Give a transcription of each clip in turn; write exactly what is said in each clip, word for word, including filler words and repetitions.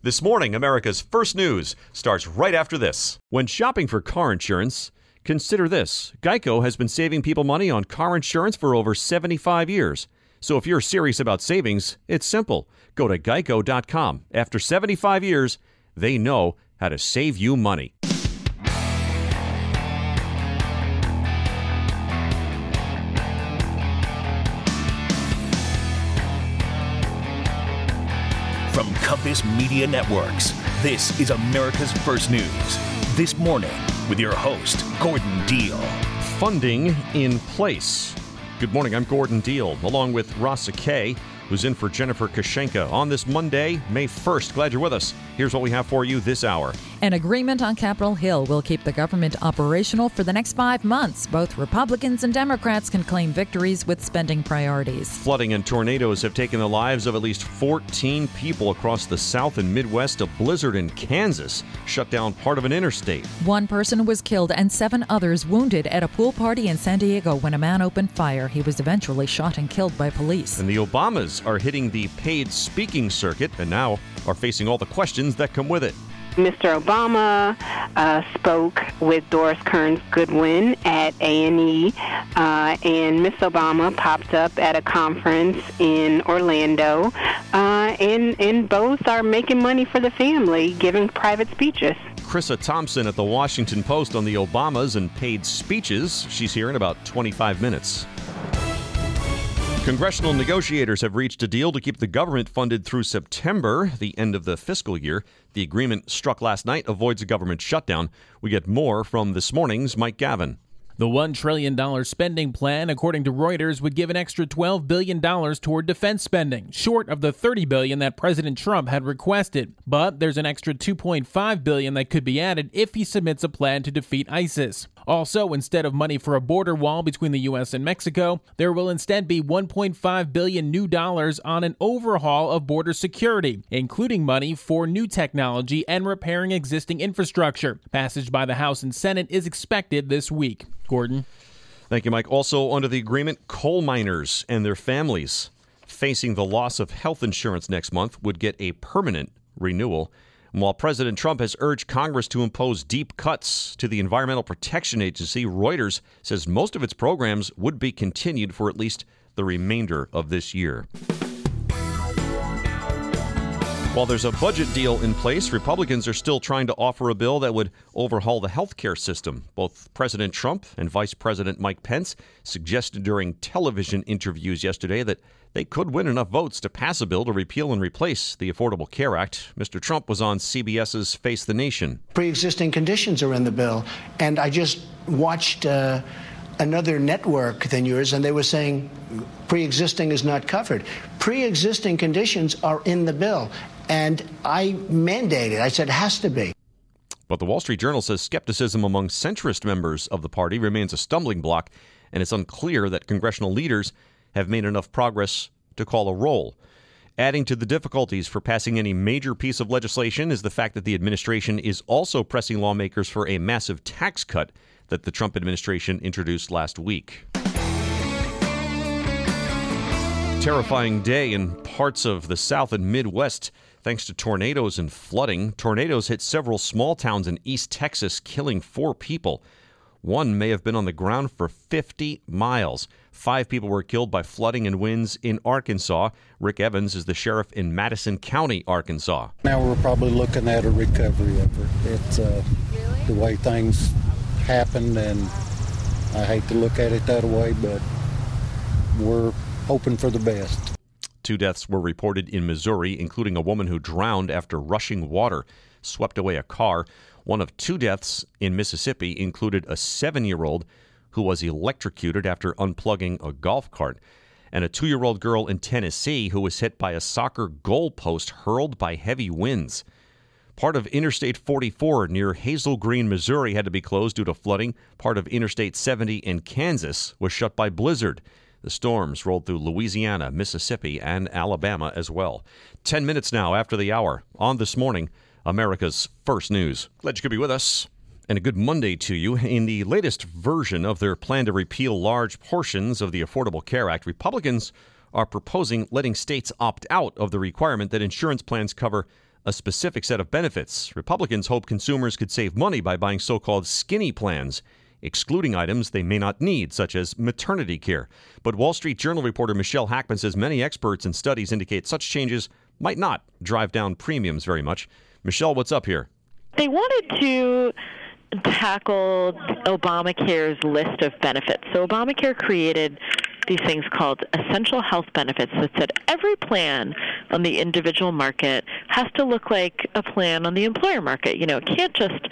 This morning, America's First News starts right after this. When shopping for car insurance, consider this. Geico has been saving people money on car insurance for over seventy-five years. So if you're serious about savings, it's simple. Go to geico dot com. After seventy-five years, they know how to save you money. From Compass Media Networks, this is America's First News. This morning with your host, Gordon Deal. Funding in place. Good morning, I'm Gordon Deal, along with Rasa Kay, who's in for Jennifer Kashenka on this Monday, May first. Glad you're with us. Here's what we have for you this hour. An agreement on Capitol Hill will keep the government operational for the next five months. Both Republicans and Democrats can claim victories with spending priorities. Flooding and tornadoes have taken the lives of at least fourteen people across the South and Midwest. A blizzard in Kansas shut down part of an interstate. One person was killed and seven others wounded at a pool party in San Diego when a man opened fire. He was eventually shot and killed by police. And the Obamas are hitting the paid speaking circuit and now are facing all the questions that come with it. Mister Obama uh, spoke with Doris Kearns Goodwin at A and E, uh, and Miss Obama popped up at a conference in Orlando, uh, and, and both are making money for the family, giving private speeches. Krissa Thompson at the Washington Post on the Obamas and paid speeches. She's here in about twenty-five minutes. Congressional negotiators have reached a deal to keep the government funded through September, the end of the fiscal year. The agreement struck last night avoids a government shutdown. We get more from this morning's Mike Gavin. The one trillion dollars spending plan, according to Reuters, would give an extra twelve billion dollars toward defense spending, short of the thirty billion dollars that President Trump had requested. But there's an extra two point five billion dollars that could be added if he submits a plan to defeat ISIS. Also, instead of money for a border wall between the U S and Mexico, there will instead be one point five billion dollars new dollars on an overhaul of border security, including money for new technology and repairing existing infrastructure. Passage by the House and Senate is expected this week. Gordon. Thank you, Mike. Also, under the agreement, coal miners and their families facing the loss of health insurance next month would get a permanent renewal. And while President Trump has urged Congress to impose deep cuts to the Environmental Protection Agency, Reuters says most of its programs would be continued for at least the remainder of this year. While there's a budget deal in place, Republicans are still trying to offer a bill that would overhaul the health care system. Both President Trump and Vice President Mike Pence suggested during television interviews yesterday that they could win enough votes to pass a bill to repeal and replace the Affordable Care Act. Mister Trump was on CBS's Face the Nation. Pre-existing conditions are in the bill, and I just watched uh, another network than yours, and they were saying pre-existing is not covered. Pre-existing conditions are in the bill. And I mandated, I said it has to be. But the Wall Street Journal says skepticism among centrist members of the party remains a stumbling block, and it's unclear that congressional leaders have made enough progress to call a roll. Adding to the difficulties for passing any major piece of legislation is the fact that the administration is also pressing lawmakers for a massive tax cut that the Trump administration introduced last week. Terrifying day in parts of the South and Midwest. Thanks to tornadoes and flooding, tornadoes hit several small towns in East Texas, killing four people. One may have been on the ground for fifty miles. Five people were killed by flooding and winds in Arkansas. Rick Evans is the sheriff in Madison County, Arkansas. Now we're probably looking at a recovery effort. It's uh, the way things happened, and I hate to look at it that way, but we're hoping for the best. Two deaths were reported in Missouri, including a woman who drowned after rushing water swept away a car. One of two deaths in Mississippi included a seven-year-old who was electrocuted after unplugging a golf cart, and a two-year-old girl in Tennessee who was hit by a soccer goalpost hurled by heavy winds. Part of Interstate forty-four near Hazel Green, Missouri had to be closed due to flooding. Part of Interstate seventy in Kansas was shut by blizzard. The storms rolled through Louisiana, Mississippi, and Alabama as well. Ten minutes now after the hour on This Morning, America's First News. Glad you could be with us. And a good Monday to you. In the latest version of their plan to repeal large portions of the Affordable Care Act, Republicans are proposing letting states opt out of the requirement that insurance plans cover a specific set of benefits. Republicans hope consumers could save money by buying so-called skinny plans, excluding items they may not need, such as maternity care. But Wall Street Journal reporter Michelle Hackman says many experts and studies indicate such changes might not drive down premiums very much. Michelle, what's up here? They wanted to tackle Obamacare's list of benefits. So Obamacare created these things called essential health benefits that said every plan on the individual market has to look like a plan on the employer market. You know, it can't just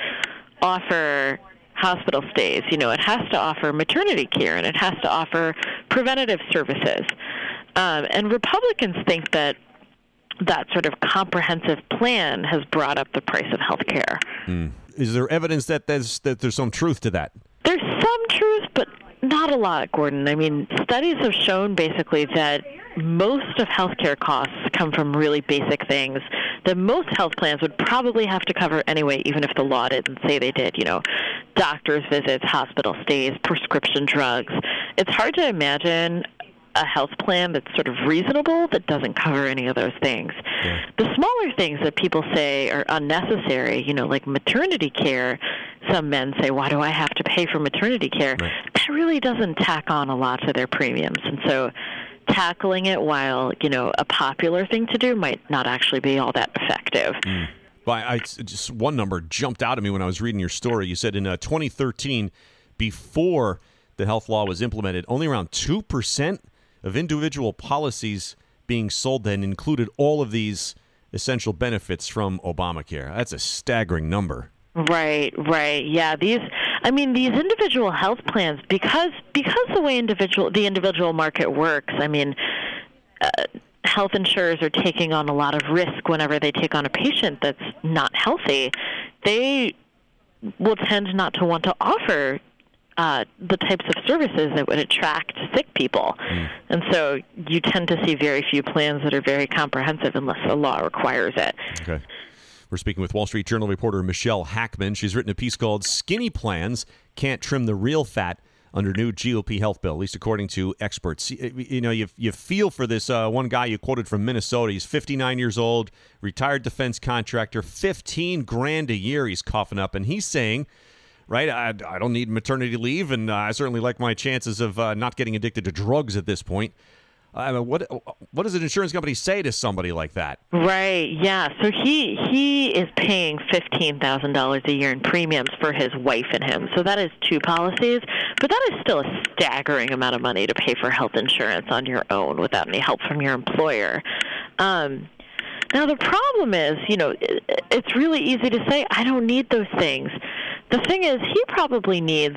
offer hospital stays. You know, it has to offer maternity care, and it has to offer preventative services. Um, and Republicans think that that sort of comprehensive plan has brought up the price of health care. Mm. Is there evidence that there's, that there's some truth to that? There's some truth, but not a lot, Gordon. I mean, studies have shown basically that most of healthcare costs come from really basic things that most health plans would probably have to cover anyway, even if the law didn't say they did. You know, doctor's visits, hospital stays, prescription drugs. It's hard to imagine a health plan that's sort of reasonable that doesn't cover any of those things. Yeah. The smaller things that people say are unnecessary, you know, like maternity care, some men say, why do I have to pay for maternity care? Right. That really doesn't tack on a lot to their premiums. And so tackling it while, you know, a popular thing to do might not actually be all that effective. Mm. Well, I, just one number jumped out at me when I was reading your story. You said in uh, twenty thirteen, before the health law was implemented, only around two percent of individual policies being sold then included all of these essential benefits from Obamacare. That's a staggering number. Right, right. Yeah, these I mean these individual health plans, because because the way individual the individual market works, I mean uh, health insurers are taking on a lot of risk whenever they take on a patient that's not healthy. They will tend not to want to offer Uh, the types of services that would attract sick people. Mm. And so you tend to see very few plans that are very comprehensive unless the law requires it. Okay. We're speaking with Wall Street Journal reporter Michelle Hackman. She's written a piece called Skinny Plans Can't Trim the Real Fat Under New G O P Health Bill, at least according to experts. You know, you, you feel for this uh, one guy you quoted from Minnesota. He's fifty-nine years old, retired defense contractor, fifteen grand a year he's coughing up, and he's saying, right, I, I don't need maternity leave, and uh, I certainly like my chances of uh, not getting addicted to drugs at this point. I mean, what what does an insurance company say to somebody like that? Right, yeah. So he he is paying fifteen thousand dollars a year in premiums for his wife and him. So that is two policies, but that is still a staggering amount of money to pay for health insurance on your own without any help from your employer. Um, now, the problem is, you know, it, it's really easy to say, I don't need those things. The thing is, he probably needs,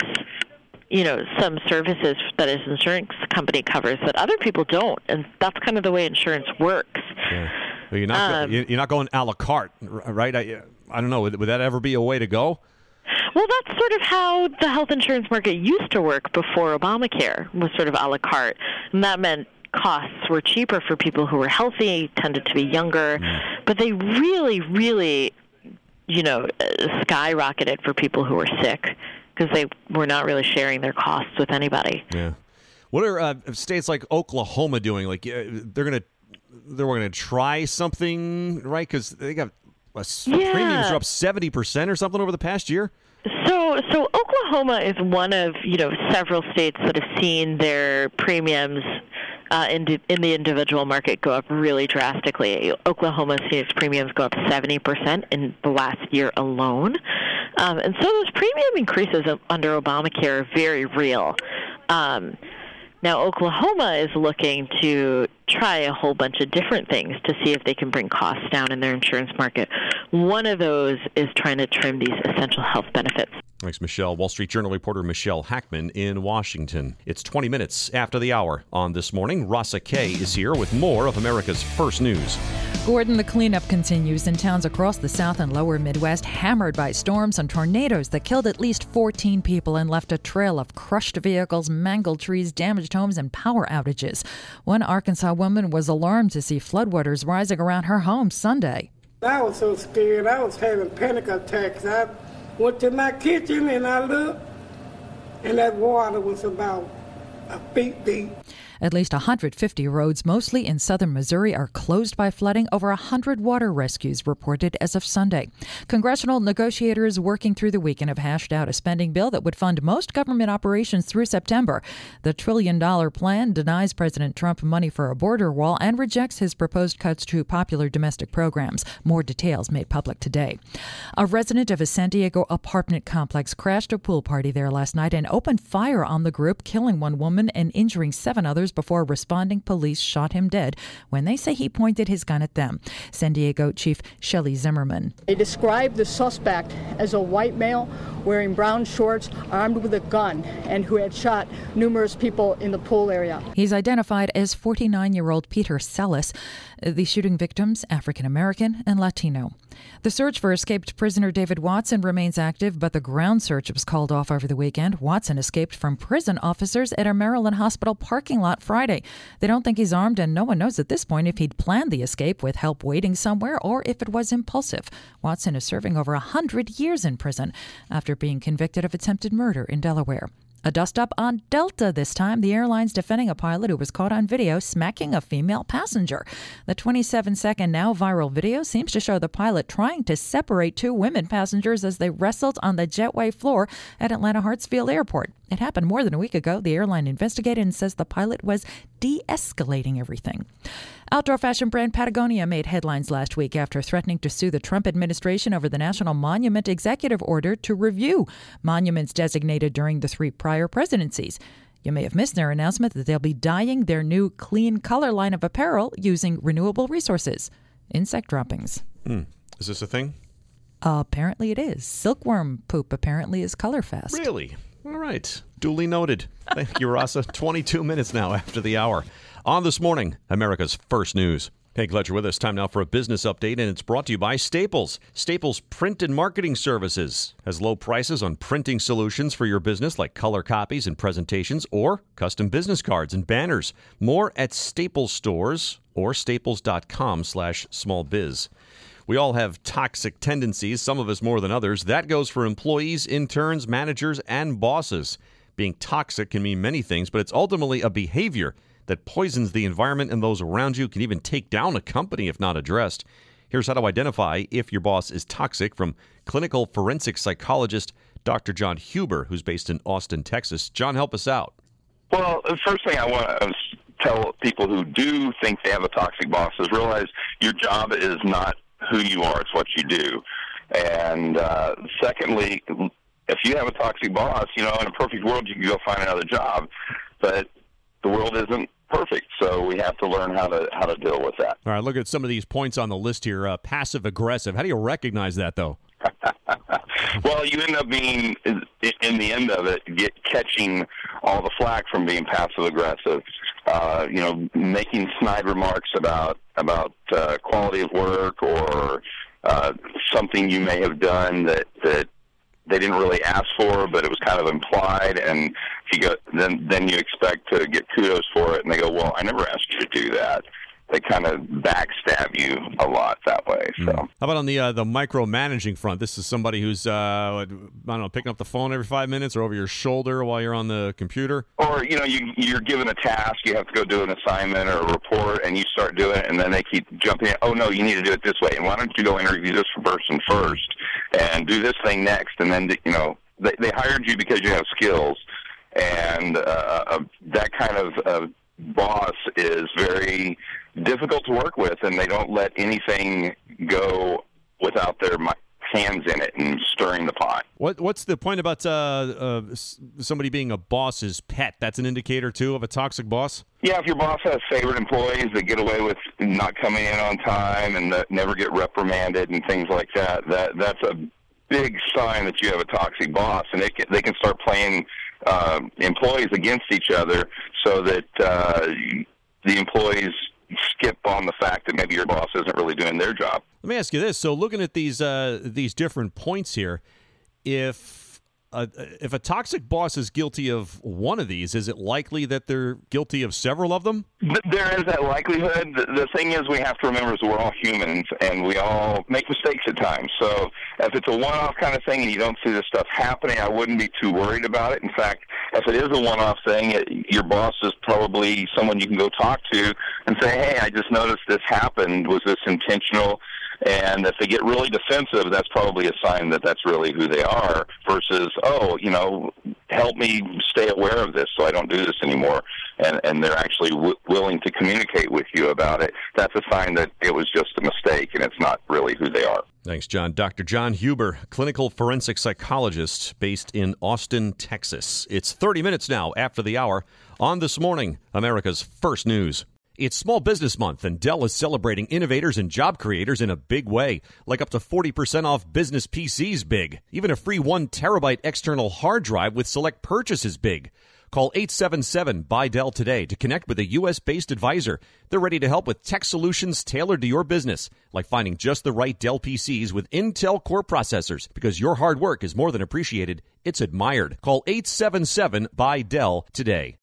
you know, some services that his insurance company covers that other people don't, and that's kind of the way insurance works. Yeah. Well, you're not um, you're not going a la carte, right? I, I don't know. Would, would that ever be a way to go? Well, that's sort of how the health insurance market used to work before Obamacare, was sort of a la carte, and that meant costs were cheaper for people who were healthy, tended to be younger, mm. but they really, really, you know, skyrocketed for people who were sick because they were not really sharing their costs with anybody. Yeah. What are uh, states like Oklahoma doing? Like uh, they're gonna they're going to try something, right? Because they got uh, yeah. premiums are up seventy percent or something over the past year. So, so Oklahoma is one of, you know, several states that have seen their premiums uh, in, in the individual market go up really drastically. Oklahoma sees its premiums go up seventy percent in the last year alone. Um, and so those premium increases under Obamacare are very real. Um, now, Oklahoma is looking to try a whole bunch of different things to see if they can bring costs down in their insurance market. One of those is trying to trim these essential health benefits. Thanks, Michelle. Wall Street Journal reporter Michelle Hackman in Washington. It's twenty minutes after the hour on This Morning. Rasa Kay is here with more of America's First News. Gordon, the cleanup continues in towns across the South and lower Midwest, hammered by storms and tornadoes that killed at least fourteen people and left a trail of crushed vehicles, mangled trees, damaged homes, and power outages. One Arkansas woman was alarmed to see floodwaters rising around her home Sunday. I was so scared. I was having panic attacks. I went to my kitchen and I looked, and that water was about a feet deep. At least one hundred fifty roads, mostly in southern Missouri, are closed by flooding. Over one hundred water rescues reported as of Sunday. Congressional negotiators working through the weekend have hashed out a spending bill that would fund most government operations through September. The trillion-dollar plan denies President Trump money for a border wall and rejects his proposed cuts to popular domestic programs. More details made public today. A resident of a San Diego apartment complex crashed a pool party there last night and opened fire on the group, killing one woman and injuring seven others before responding police shot him dead when they say he pointed his gun at them. San Diego Chief Shelley Zimmerman. They described the suspect as a white male wearing brown shorts, armed with a gun, and who had shot numerous people in the pool area. He's identified as forty-nine-year-old Peter Sellis. The shooting victims, African-American and Latino. The search for escaped prisoner David Watson remains active, but the ground search was called off over the weekend. Watson escaped from prison officers at a Maryland hospital parking lot Friday. They don't think he's armed, and no one knows at this point if he'd planned the escape with help waiting somewhere or if it was impulsive. Watson is serving over one hundred years in prison after being convicted of attempted murder in Delaware. A dust-up on Delta this time. The airline's defending a pilot who was caught on video smacking a female passenger. The twenty-seven second now viral video seems to show the pilot trying to separate two women passengers as they wrestled on the jetway floor at Atlanta Hartsfield Airport. It happened more than a week ago. The airline investigated and says the pilot was de-escalating everything. Outdoor fashion brand Patagonia made headlines last week after threatening to sue the Trump administration over the National Monument Executive Order to review monuments designated during the three prior presidencies. You may have missed their announcement that they'll be dyeing their new clean color line of apparel using renewable resources. Insect droppings. Hmm. Is this a thing? Uh, apparently it is. Silkworm poop apparently is color fast. Really? All right. Duly noted. Thank you, Rasa. twenty-two minutes now after the hour. On This Morning, America's First News. Hey, glad you're with us. Time now for a business update, and it's brought to you by Staples. Staples Print and Marketing Services has low prices on printing solutions for your business, like color copies and presentations or custom business cards and banners. More at Staples stores or staples.com slash small biz. We all have toxic tendencies, some of us more than others. That goes for employees, interns, managers, and bosses. Being toxic can mean many things, but it's ultimately a behavior that poisons the environment and those around you, can even take down a company if not addressed. Here's how to identify if your boss is toxic from clinical forensic psychologist Doctor John Huber, who's based in Austin, Texas. John, help us out. Well, the first thing I want to tell people who do think they have a toxic boss is realize your job is not who you are, it's what you do. And uh, secondly, if you have a toxic boss, you know, in a perfect world, you can go find another job. But the world isn't perfect, so we have to learn how to how to deal with that. All right, look at some of these points on the list here. Uh, passive aggressive. How do you recognize that, though? Well, you end up being, in the end of it, get catching all the flack from being passive aggressive. Uh, you know, making snide remarks about about uh, quality of work or uh, something you may have done that that they didn't really ask for, but it was kind of implied, and if you go, then then you expect to get kudos for it, and they go, well, I never asked you to do that. They kind of backstab you a lot that way. So, mm. How about on the uh, the micromanaging front? This is somebody who's uh, I don't know, picking up the phone every five minutes or over your shoulder while you're on the computer. Or you know, you you're given a task, you have to go do an assignment or a report, and you start doing it, and then they keep jumping in. Oh no, you need to do it this way, and why don't you go interview this person first and do this thing next, and then you know they they hired you because you have skills, and uh, that kind of uh, boss is very difficult to work with, and they don't let anything go without their hands in it and stirring the pot. What What's the point about uh, uh, somebody being a boss's pet? That's an indicator, too, of a toxic boss? Yeah, if your boss has favorite employees that get away with not coming in on time and that never get reprimanded and things like that, that that's a big sign that you have a toxic boss, and they can, they can start playing uh, employees against each other so that uh, the employees skip on the fact that maybe your boss isn't really doing their job. Let me ask you this. So looking at these uh, these different points here, if a, if a toxic boss is guilty of one of these, is it likely that they're guilty of several of them? There is that likelihood. The, the thing is we have to remember is we're all humans, and we all make mistakes at times. So if it's a one-off kind of thing and you don't see this stuff happening, I wouldn't be too worried about it. In fact, if it is a one-off thing, it, your boss is probably someone you can go talk to and say, hey, I just noticed this happened. Was this intentional? And if they get really defensive, that's probably a sign that that's really who they are versus, oh, you know, help me stay aware of this so I don't do this anymore. And, and they're actually w- willing to communicate with you about it. That's a sign that it was just a mistake and it's not really who they are. Thanks, John. Doctor John Huber, clinical forensic psychologist based in Austin, Texas. It's thirty minutes now after the hour on This Morning, America's First News. It's Small Business Month, and Dell is celebrating innovators and job creators in a big way, like up to forty percent off business P Cs big. Even a free one terabyte external hard drive with select purchases big. Call eight seven seven, B Y Dell today to connect with a U S-based advisor. They're ready to help with tech solutions tailored to your business, like finding just the right Dell P Cs with Intel Core processors, because your hard work is more than appreciated, it's admired. Call eight seven seven, B Y Dell today.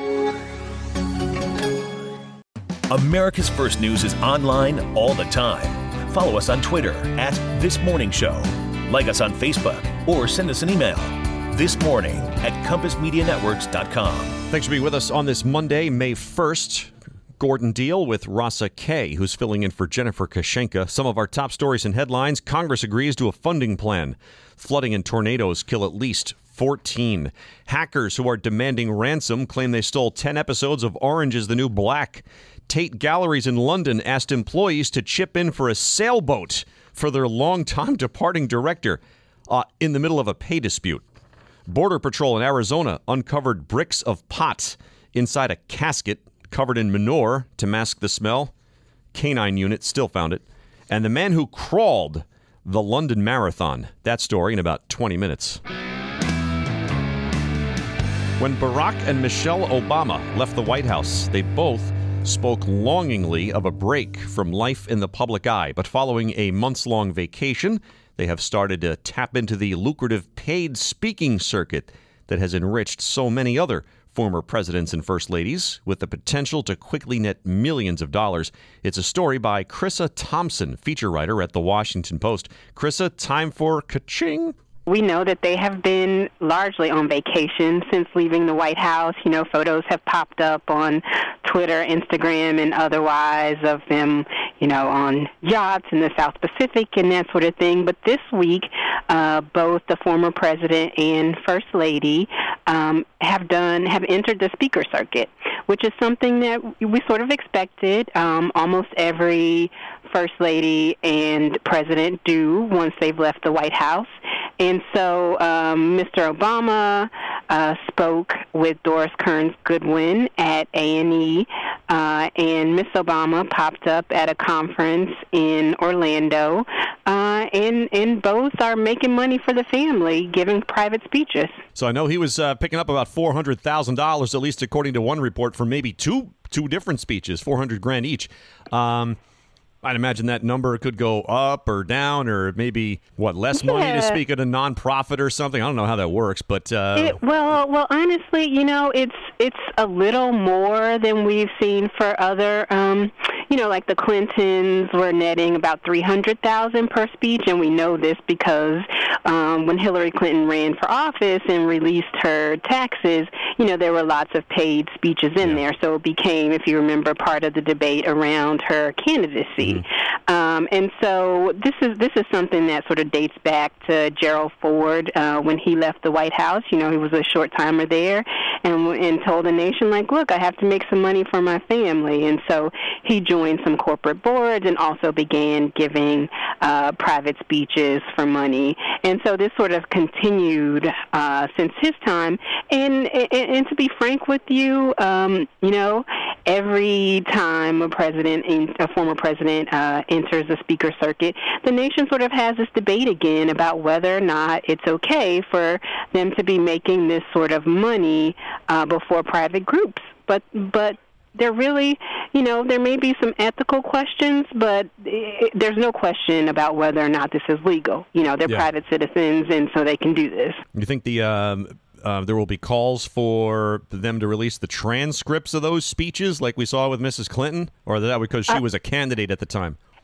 America's First News is online all the time. Follow us on Twitter at This Morning Show. Like us on Facebook or send us an email. This Morning at compass media networks dot com. Thanks for being with us on this Monday, May first. Gordon Deal with Rasa Kay, who's filling in for Jennifer Kashenka. Some of our top stories and headlines. Congress agrees to a funding plan. Flooding and tornadoes kill at least fourteen. Hackers who are demanding ransom claim they stole ten episodes of Orange is the New Black. Tate Galleries in London asked employees to chip in for a sailboat for their long-time departing director uh, in the middle of a pay dispute. Border Patrol in Arizona uncovered bricks of pot inside a casket covered in manure to mask the smell. Canine unit still found it. And the man who crawled the London Marathon. That story in about twenty minutes. When Barack and Michelle Obama left the White House, they both spoke longingly of a break from life in the public eye. But following a months-long vacation, they have started to tap into the lucrative paid speaking circuit that has enriched so many other former presidents and first ladies, with the potential to quickly net millions of dollars. It's a story by Krissa Thompson, feature writer at The Washington Post. Krissa, time for ka-ching. We know that they have been largely on vacation since leaving the White House. You know, photos have popped up on Twitter, Instagram, and otherwise of them, you know, on yachts in the South Pacific and that sort of thing. But this week, uh, both the former president and First Lady um, have done have entered the speaker circuit, which is something that we sort of expected. Um, almost every First Lady and President do once they've left the White House. And so um, Mister Obama uh, spoke with Doris Kearns Goodwin at A and E, uh, and Miss Obama popped up at a conference in Orlando, uh, and, and both are making money for the family, giving private speeches. So I know he was uh, picking up about four hundred thousand dollars, at least according to one report, for maybe two two different speeches, four hundred grand each. Um I'd imagine that number could go up or down, or maybe, what, less money yeah. to speak at a nonprofit or something. I don't know how that works, but uh, it, well, well, honestly, you know, it's it's a little more than we've seen for other. Um, you know, like the Clintons were netting about three hundred thousand per speech, and we know this because um, when Hillary Clinton ran for office and released her taxes, you know, there were lots of paid speeches in yeah. there. So it became, if you remember, part of the debate around her candidacy. Mm-hmm. Um, and so this is this is something that sort of dates back to Gerald Ford uh, when he left the White House. You know, he was a short timer there, and and told the nation, like, look, I have to make some money for my family. And so he joined some corporate boards and also began giving uh, private speeches for money. And so this sort of continued uh, since his time. And, and and to be frank with you, um, you know, every time a president, a former president, uh, enters the speaker circuit, the nation sort of has this debate again about whether or not it's okay for them to be making this sort of money uh, before private groups. But but there really, you know, there may be some ethical questions, but it, there's no question about whether or not this is legal. You know, they're yeah. private citizens, and so they can do this. You think the um, uh, there will be calls for them to release the transcripts of those speeches like we saw with Missus Clinton, or is that because she uh, was a candidate at the time?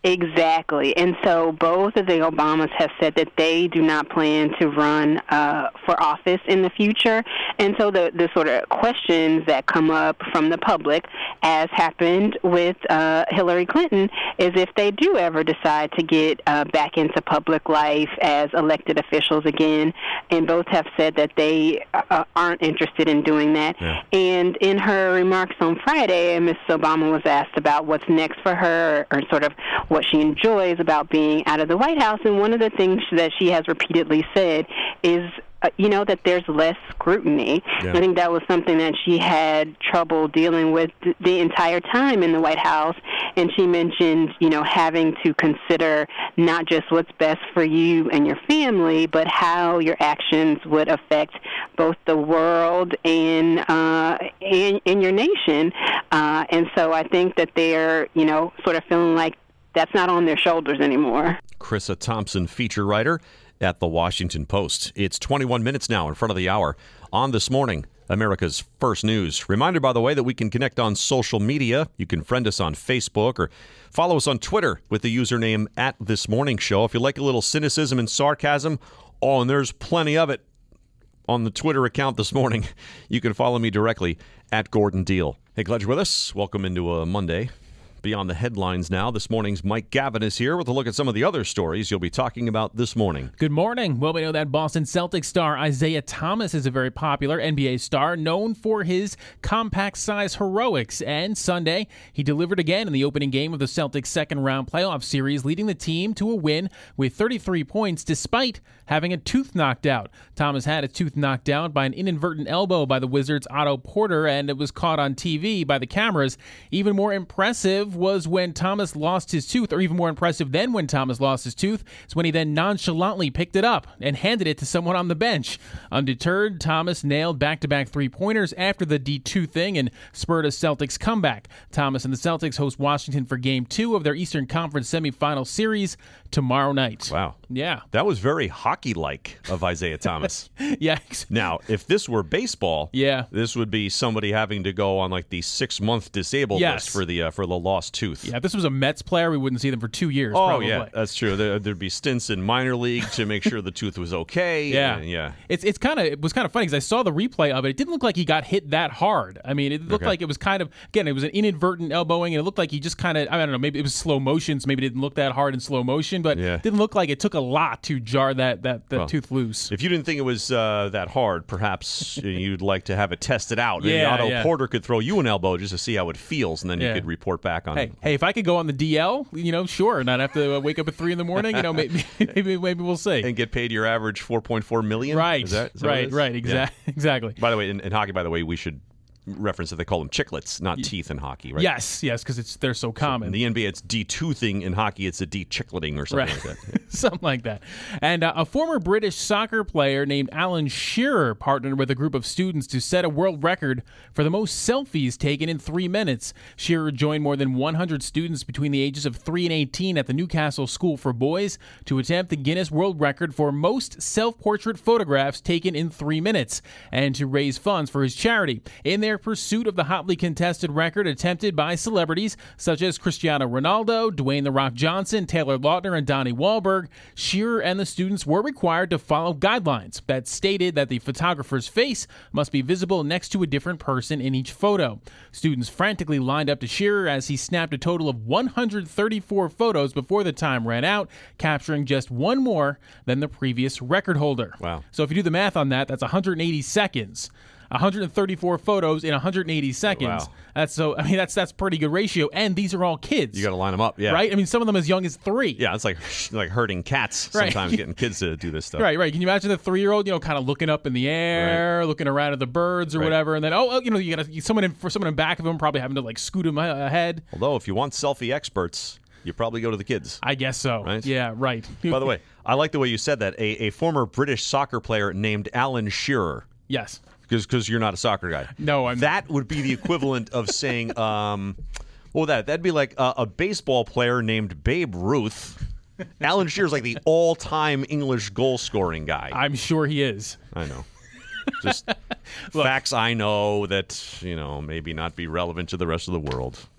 Exactly. And so both of the Obamas have said that they do not plan to run uh, for office in the future. And so the, the sort of questions that come up from the public, as happened with uh, Hillary Clinton, is if they do ever decide to get uh, back into public life as elected officials again. And both have said that they uh, aren't interested in doing that. Yeah. And in her remarks on Friday, Miz Obama was asked about what's next for her, or, or sort of what she enjoys about being out of the White House. And one of the things that she has repeatedly said is, uh, you know, that there's less scrutiny. Yeah. I think that was something that she had trouble dealing with th- the entire time in the White House. And she mentioned, you know, having to consider not just what's best for you and your family, but how your actions would affect both the world and uh, and, and your nation. Uh, and so I think that they're, you know, sort of feeling like that's not on their shoulders anymore. Krissa Thompson, feature writer at The Washington Post. It's twenty-one minutes now in front of the hour on This Morning, America's First News. Reminder, by the way, that we can connect on social media. You can friend us on Facebook or follow us on Twitter with the username at This Morning Show. If you like a little cynicism and sarcasm, oh, and there's plenty of it on the Twitter account this morning, you can follow me directly at Gordon Deal. Hey, glad you're with us. Welcome into a Monday. Beyond the headlines now, this morning's Mike Gavin is here with a look at some of the other stories you'll be talking about this morning. Good morning. Well, we know that Boston Celtics star Isaiah Thomas is a very popular N B A star known for his compact-size heroics. And Sunday, he delivered again in the opening game of the Celtics' second-round playoff series, leading the team to a win with thirty-three points despite having a tooth knocked out. Thomas had a tooth knocked out by an inadvertent elbow by the Wizards' Otto Porter, and it was caught on T V by the cameras. Even more impressive was when Thomas lost his tooth, or even more impressive than when Thomas lost his tooth, is when he then nonchalantly picked it up and handed it to someone on the bench. Undeterred, Thomas nailed back-to-back three-pointers after the detoothing and spurred a Celtics comeback. Thomas and the Celtics host Washington for Game two of their Eastern Conference semifinal series tomorrow night. Wow. Yeah. That was very hockey-like of Isaiah Thomas. Yeah. Now, if this were baseball, yeah, this would be somebody having to go on like the six-month disabled yes. list for the uh, for the lost tooth. Yeah, if this was a Mets player, we wouldn't see them for two years. Oh, probably. yeah, that's true. There, there'd be stints in minor league to make sure the tooth was okay. Yeah, and, yeah. It's it's kind of it was kind of funny because I saw the replay of it. It didn't look like he got hit that hard. I mean, it looked okay. like it was kind of again, it was an inadvertent elbowing, and it looked like he just kind of I don't know, maybe it was slow motion, so maybe it didn't look that hard in slow motion, but yeah. it didn't look like it took a lot to jar that that, that well, tooth loose. If you didn't think it was uh, that hard, perhaps you'd like to have it tested out. Maybe Yeah, Otto yeah. Porter could throw you an elbow just to see how it feels, and then Yeah. you could report back on Hey, it. hey, if I could go on the D L, you know, sure, and not have to uh, wake up at three in the morning, you know, maybe maybe, maybe we'll see. And get paid your average four point four million dollars? Right, Is that, is that right, right, exa- yeah. exactly. By the way, in, in hockey, by the way, we should reference that they call them chiclets, not teeth in hockey, right? Yes, yes, because it's they're so common. So in the N B A, it's de-toothing. In hockey, it's a de-chickleting or something right. like that. Something like that. And uh, a former British soccer player named Alan Shearer partnered with a group of students to set a world record for the most selfies taken in three minutes. Shearer joined more than one hundred students between the ages of three and eighteen at the Newcastle School for Boys to attempt the Guinness World Record for most self-portrait photographs taken in three minutes and to raise funds for his charity. In their pursuit of the hotly contested record attempted by celebrities such as Cristiano Ronaldo, Dwayne "The Rock" Johnson, Taylor Lautner, and Donnie Wahlberg, Shearer and the students were required to follow guidelines that stated that the photographer's face must be visible next to a different person in each photo. Students frantically lined up to Shearer as he snapped a total of one hundred thirty-four photos before the time ran out, capturing just one more than the previous record holder. Wow. So if you do the math on that, that's one hundred eighty seconds. one hundred thirty-four photos in one hundred eighty seconds. Wow. That's so. I mean, that's that's pretty good ratio. And these are all kids. You got to line them up, yeah. Right. I mean, some of them as young as three. Yeah, it's like like herding cats Right. sometimes, getting kids to do this stuff. Right, right. Can you imagine the three-year-old, you know, kind of looking up in the air, right. looking around at the birds or right. whatever, and then oh, oh, you know, you got someone in for someone in back of him, probably having to like scoot him ahead. Although, if you want selfie experts, you probably go to the kids. I guess so. Right? Yeah, right. By the way, I like the way you said that. A, a former British soccer player named Alan Shearer. Yes. Because you're not a soccer guy. No, I'm That would be the equivalent of saying, um, well, that that'd be like a, a baseball player named Babe Ruth. Alan Shearer's like the all-time English goal-scoring guy. I'm sure he is. I know. Just facts I know that, you know, maybe not be relevant to the rest of the world.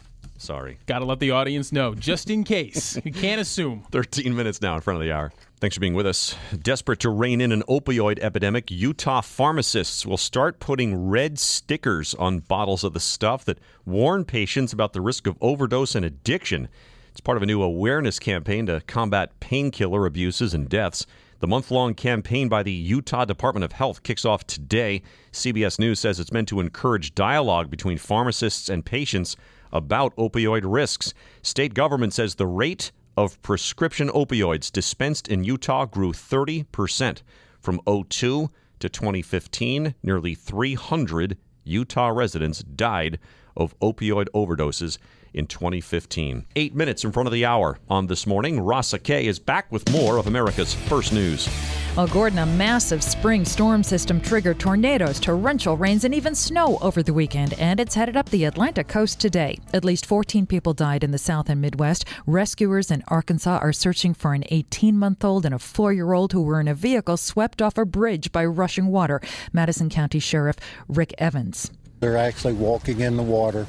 Sorry. Got to let the audience know, just in case. You can't assume. thirteen minutes now in front of the hour. Thanks for being with us. Desperate to rein in an opioid epidemic, Utah pharmacists will start putting red stickers on bottles of the stuff that warn patients about the risk of overdose and addiction. It's part of a new awareness campaign to combat painkiller abuses and deaths. The month-long campaign by the Utah Department of Health kicks off today. C B S News says it's meant to encourage dialogue between pharmacists and patients about opioid risks. State government says the rate of prescription opioids dispensed in Utah grew thirty percent. From oh two to twenty fifteen, nearly three hundred Utah residents died of opioid overdoses in twenty fifteen. Eight minutes in front of the hour on This Morning. Rasa Kay is back with more of America's First News. Well, Gordon, a massive spring storm system triggered tornadoes, torrential rains, and even snow over the weekend, and it's headed up the Atlantic coast today. At least fourteen people died in the South and Midwest. Rescuers in Arkansas are searching for an eighteen-month-old and a four-year-old who were in a vehicle swept off a bridge by rushing water. Madison County Sheriff Rick Evans. They're actually walking in the water.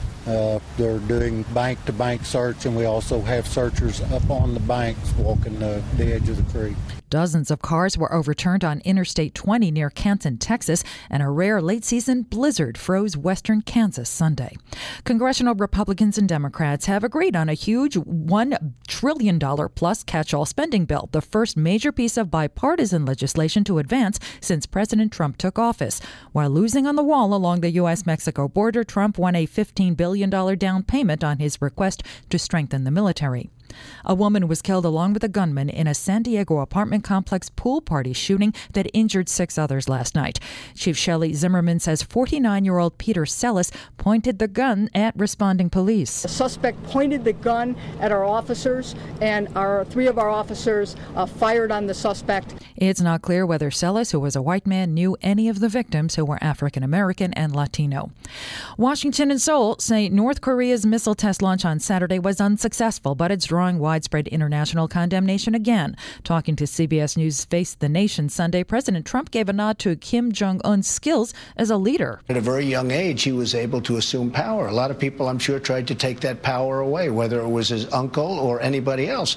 Uh, they're doing bank-to-bank search, and we also have searchers up on the banks walking the, the edge of the creek. Dozens of cars were overturned on Interstate twenty near Canton, Texas, and a rare late-season blizzard froze western Kansas Sunday. Congressional Republicans and Democrats have agreed on a huge one trillion dollars plus catch-all spending bill, the first major piece of bipartisan legislation to advance since President Trump took office. While losing on the wall along the U S Mexico border, Trump won a fifteen billion dollars down payment on his request to strengthen the military. A woman was killed along with a gunman in a San Diego apartment complex pool party shooting that injured six others last night. Chief Shelley Zimmerman says forty-nine-year-old Peter Sellis pointed the gun at responding police. The suspect pointed the gun at our officers, and our three of our officers uh, fired on the suspect. It's not clear whether Sellis, who was a white man, knew any of the victims who were African American and Latino. Washington and Seoul say North Korea's missile test launch on Saturday was unsuccessful, but it's drawing widespread international condemnation again. Talking to C B S News' Face the Nation Sunday, President Trump gave a nod to Kim Jong-un's skills as a leader. At a very young age, he was able to assume power. A lot of people, I'm sure, tried to take that power away, whether it was his uncle or anybody else.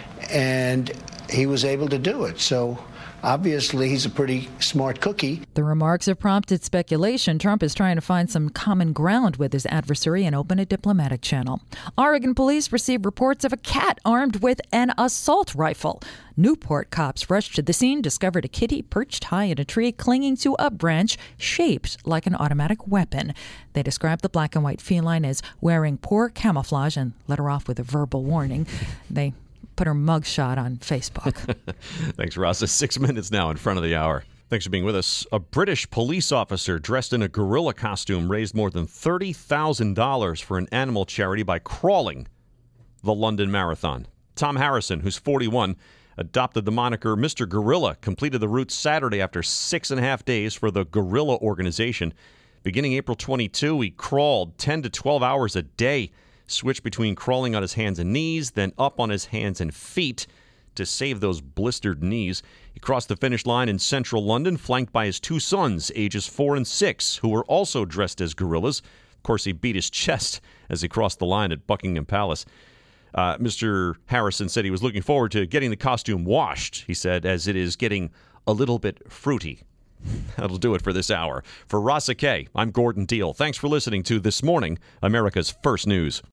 And he was able to do it. So obviously, he's a pretty smart cookie. The remarks have prompted speculation. Trump is trying to find some common ground with his adversary and open a diplomatic channel. Oregon police received reports of a cat armed with an assault rifle. Newport cops rushed to the scene, discovered a kitty perched high in a tree, clinging to a branch shaped like an automatic weapon. They described the black and white feline as wearing poor camouflage and let her off with a verbal warning. They put her mugshot on Facebook. Thanks, Rossa. Six minutes now in front of the hour. Thanks for being with us. A British police officer dressed in a gorilla costume raised more than thirty thousand dollars for an animal charity by crawling the London Marathon. Tom Harrison, who's forty-one, adopted the moniker Mister Gorilla, completed the route Saturday after six and a half days for the Gorilla organization. Beginning April twenty-second, he crawled ten to twelve hours a day, switched between crawling on his hands and knees, then up on his hands and feet to save those blistered knees. He crossed the finish line in central London, flanked by his two sons, ages four and six, who were also dressed as gorillas. Of course, he beat his chest as he crossed the line at Buckingham Palace. Uh, Mister Harrison said he was looking forward to getting the costume washed, he said, as it is getting a little bit fruity. That'll do it for this hour. For Rasa Kay, I'm Gordon Deal. Thanks for listening to This Morning, America's First News.